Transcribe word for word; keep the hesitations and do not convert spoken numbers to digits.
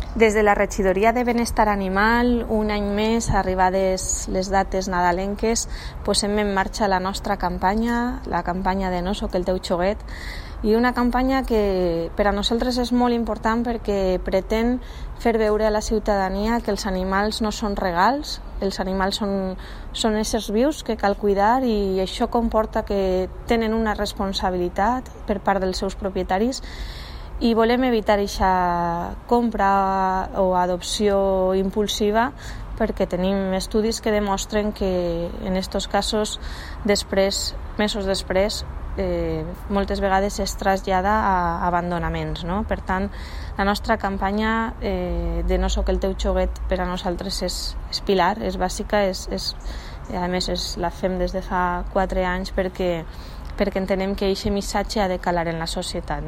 Des de la Regidoria de Benestar Animal, un any més, arribades les dates nadalenques, posem en marxa la nostra campanya, la campanya de No soc el teu xoguet, i una campanya que per a nosaltres és molt important perquè pretén fer veure a la ciutadania que els animals no són regals, els animals són, són éssers vius que cal cuidar i això comporta que tenen una responsabilitat per part dels seus propietaris i volem evitar aquesta compra o adopció impulsiva perquè tenim estudis que demostren que en aquests casos, després, mesos després, eh, moltes vegades es trasllada a abandonaments, no? Per tant, la nostra campanya eh, de No soc el teu xoguet per a nosaltres és, és pilar, és bàsica, és, és, a més és, la fem des de fa quatre anys perquè, perquè entenem que aquest missatge ha de calar en la societat.